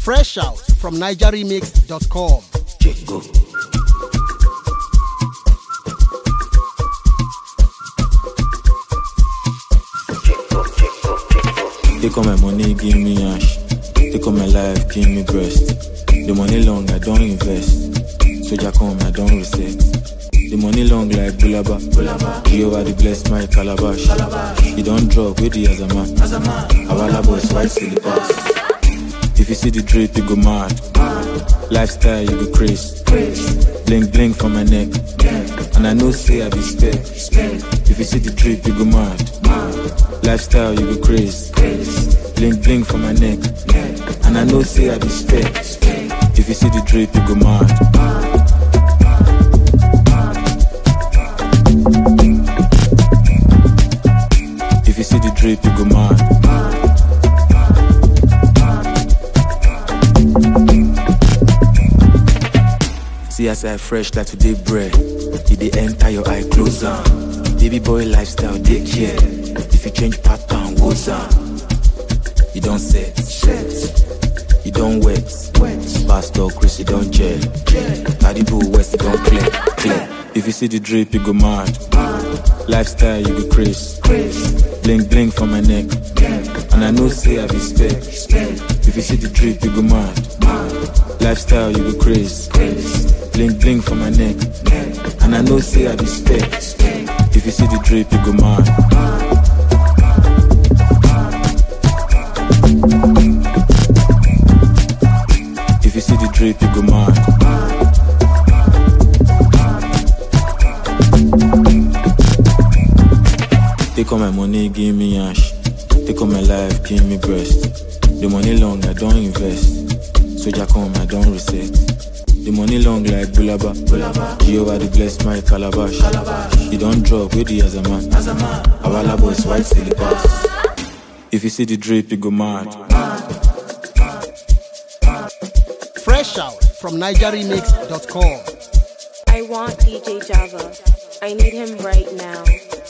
Fresh out from NigerRemix.com. Take all my money, give me ash. Take all my life, give me breast. The money long, I don't invest. Soldier come, I don't reset. The money long like Bulaba. Jehovah the bless my calabash. He don't drop with the Azama. Awala boys white silly pass. If you see the drip, you go mad. Lifestyle, you go crazy. Bling bling for my neck. And I know say I be spec. If you see the drip, you go mad. Lifestyle, you go crazy. Bling bling for my neck. And I know say I be spec. If you see the drip, you go mad. If you see the drip, you go mad. See as I fresh like today bread. Did they enter your eye closer? Baby boy lifestyle, take care. If you change pattern, what's up? You don't set. You don't wet. Pastor Chris, you don't gel. Caribou West, you don't clear. If you see the drip, you go mad. Lifestyle, you go crazy. Bling bling for my neck. And I know say I be spec. If you see the drip, you go mad. Lifestyle, you go crazy. Bling bling for my neck. And I know say I be spec. If you see the drip, you go mad. If you see the drip, you go mad. Take all my money, give me ash. Take all my life, give me breast. The money long, I don't invest. Soldier come, I don't reset. The money long like Bulaba. Jehovah the bless my calabash. He don't drop with the Azama. Awala boys white silly pass. If you see the drip, you go mad. Fresh out from NigerRemix.com. I want DJ Java. I need him right now.